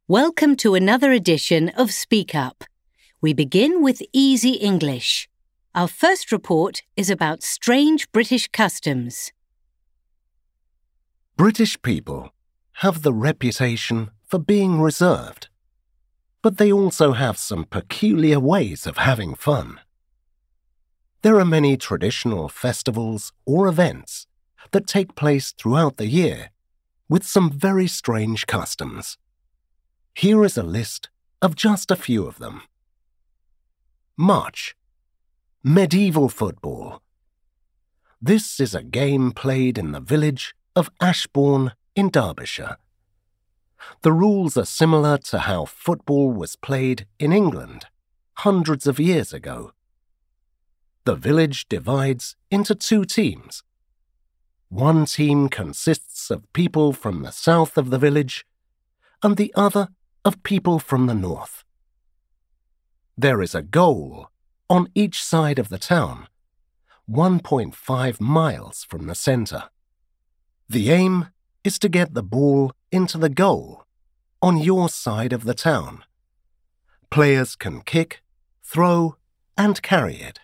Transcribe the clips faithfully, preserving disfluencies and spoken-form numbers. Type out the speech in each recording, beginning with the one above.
Welcome to another edition of Speak Up. We begin with easy English. Our first report is about strange British customs. British people have the reputation for being reserved, but they also have some peculiar ways of having fun. There are many traditional festivals or events that take place throughout the year with some very strange customs. Here is a list of just a few of them. March. Medieval football. This is a game played in the village of Ashbourne in Derbyshire. The rules are similar to how football was played in England hundreds of years ago. The village divides into two teams. One team consists of people from the south of the village and the other of people from the north. There is a goal on each side of the town, one point five miles from the centre. The aim is to get the ball into the goal on your side of the town. Players can kick, throw, and carry it.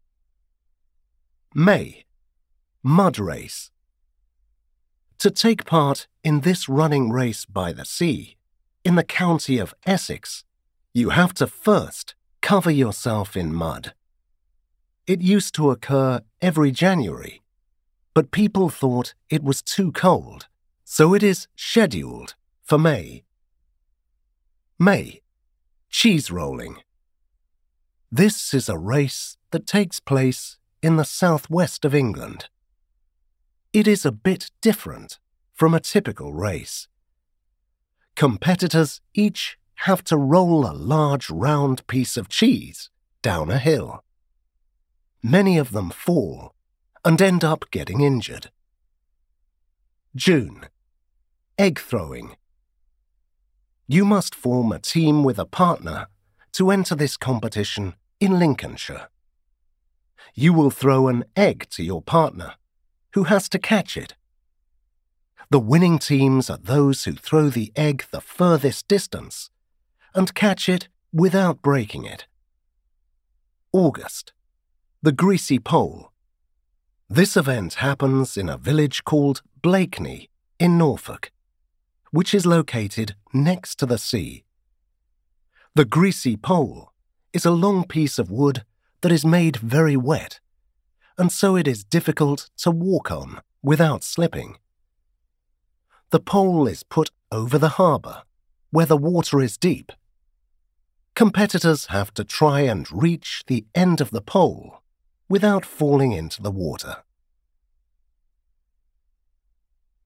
May. Mud race. To take part in this running race by the sea, in the county of Essex, you have to first cover yourself in mud. It used to occur every January, but people thought it was too cold, so it is scheduled for May. May. Cheese rolling. This is a race that takes place in the southwest of England. It is a bit different from a typical race. Competitors each have to roll a large round piece of cheese down a hill. Many of them fall and end up getting injured. June. Egg throwing. You must form a team with a partner to enter this competition in Lincolnshire. You will throw an egg to your partner, who has to catch it. The winning teams are those who throw the egg the furthest distance and catch it without breaking it. August. The Greasy Pole. This event happens in a village called Blakeney in Norfolk, which is located next to the sea. The Greasy Pole is a long piece of wood that is made very wet, and so it is difficult to walk on without slipping. The pole is put over the harbour, where the water is deep. Competitors have to try and reach the end of the pole without falling into the water.